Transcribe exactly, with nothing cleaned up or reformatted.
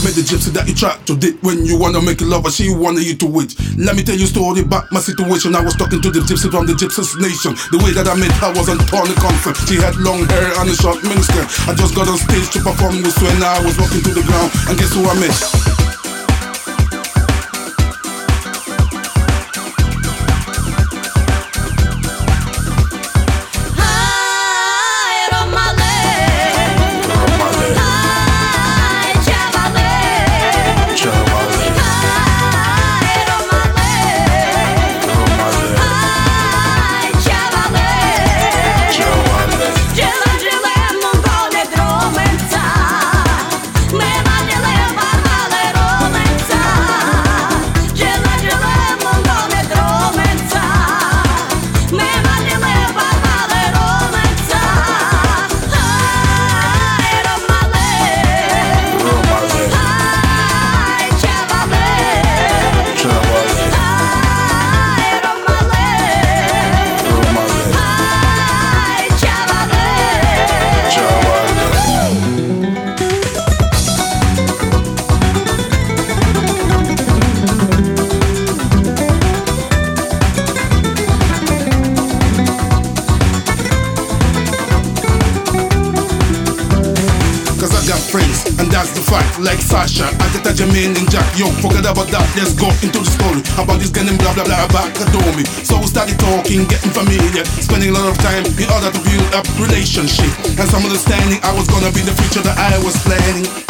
met the gypsy that you tried to date when you wanna make love, but she wanted you to wait. Let me tell you a story about my situation. I was talking to the gypsy from the gypsies nation. The way that I met her was on Tony Concert. She had long hair and a short miniskirt. I just got on stage to perform this when I was walking to the ground, and guess who I met? And that's the fact, like Sasha, Agatha, Jermaine and Jack Young. Forget about that, let's go into the story about this getting blah blah blah about Kadomi. So we started talking, getting familiar, spending a lot of time in order to build up relationship and some understanding. I was gonna be the future that I was planning.